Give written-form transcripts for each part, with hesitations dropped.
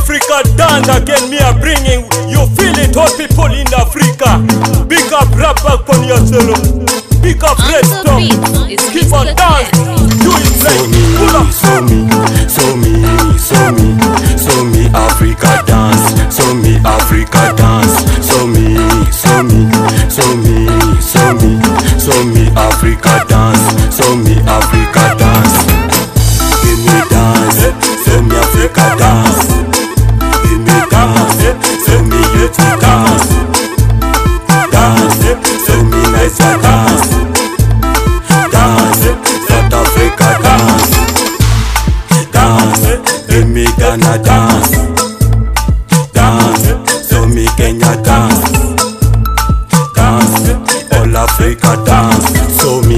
Africa dance again, me a bringing. You feel it, all people in Africa. Big up, rap back on yourself. Big up, red stop. Keep on dance. Do it like pull up. So me Africa dance. So me Africa dance. So me Africa dance. So me Africa dance. Give me dance. So me Africa dance. Give me dance. So me youth dance. Dance. So me Nigeria dance. Dance. South Africa dance. Dance. Give me Ghana dance. Dance. So me Kenya dance. Dance. All Africa dance. So me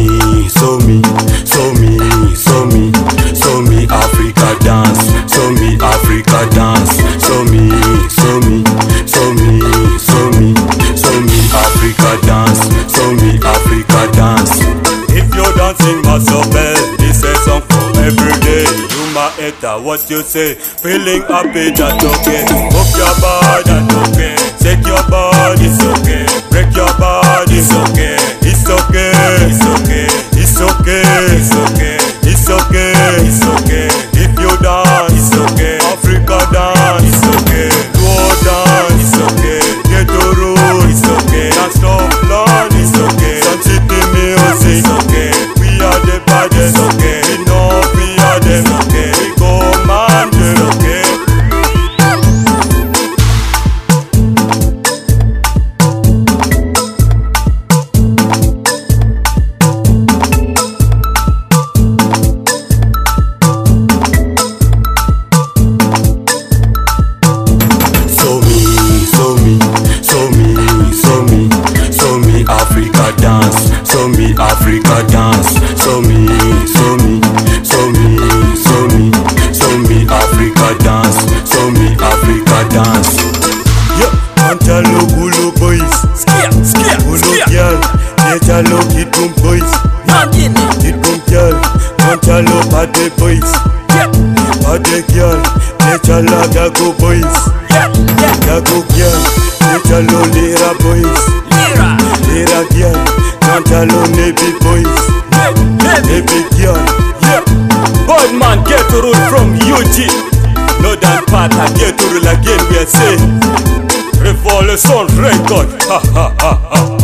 Africa dance. So me Africa dance. So me Africa dance. So me Africa dance. If you're dancing Masobel, this is a song for every day. You my hater, what you say? Feeling happy, that's okay. Move your body, that's okay. Shake your body, it's okay. Break your body, it's okay. It's okay, it's okay. It's okay, it's okay. It's okay, it's okay. If you dance, it's okay. Africa dance, it's okay. Go dance, it's okay. Get to roll, it's okay. Dance stop, Lord, it's okay. Sun City music, it's okay. We are the baddest, it's okay. We know we are them, it's okay. We go man, it's okay. Africa dance, so me Africa dance, so me Africa dance, so me Africa dance. Yeah, Antalo Gulu boys, Gulu girl, Netalo Kid Boom boys, Kid Boom girl, Antalo Pade boys, Pade girl, Netalo Gago boys, Gago girl, Netalo Lira boys. Lira girl, Nantalo Navy boys, Navy girl, yeah. Boy man get to rule from UG. No than part I get to rule again, we are saying Revolution record, ha ha ha ha.